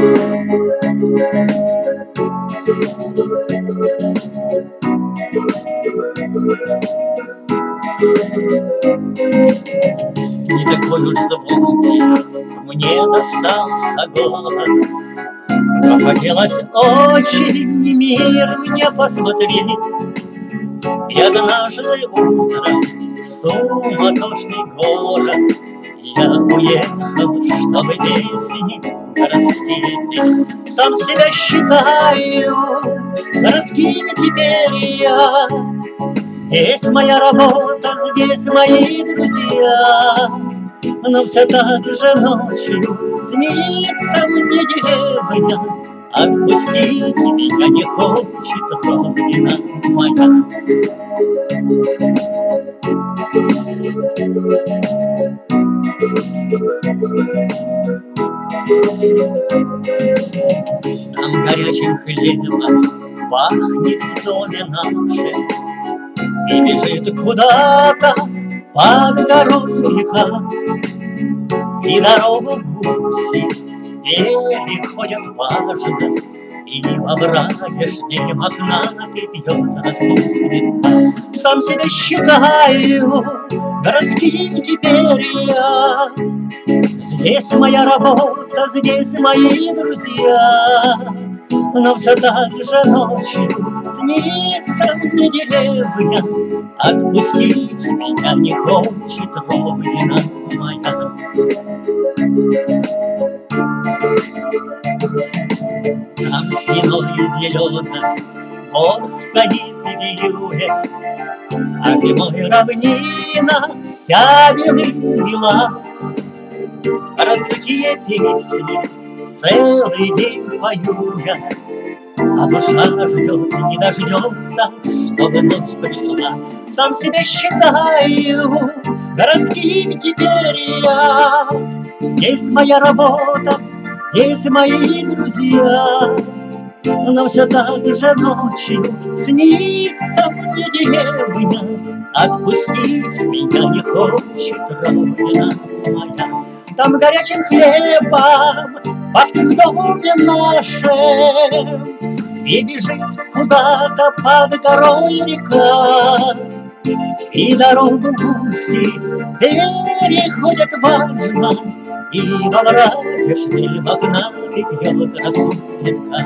Не такой уж звонкий мне достался голос, но хотелось очень мир мне посмотреть. И однажды утром в суматошный город я уехал, чтобы песни городские петь. Сам себя считаю городским теперь я. Здесь моя работа, здесь мои друзья. Но все так же ночью снится мне деревня. Отпустить меня не хочет родина моя. Там горячим хлебом пахнет в доме нашем, и бежит куда-то под горою река, и дорогу гуси переходят важно, и во враге шнель мохнатый пьет росу цветка. Сам себя считаю городским теперь я. Здесь моя работа, здесь мои друзья. Но все так же ночью снится мне деревня. Отпустить меня не хочет родина моя. Там стеной зеленой гор стоит в июле, а зимой равнина вся белым-бела. Городские песни целый день пою я, а душа ждет, не дождется, чтобы ночь пришла. Сам себя считаю городским теперь я. Здесь моя работа, здесь мои друзья. Но все так же ночью снится мне деревня. Отпустить меня не хочет родина моя. Там горячим хлебом пахнет в доме нашем, и бежит куда-то под горой река, и дорогу гуси переходят важно, и во враге шнель мохнатый пьет росу цветка.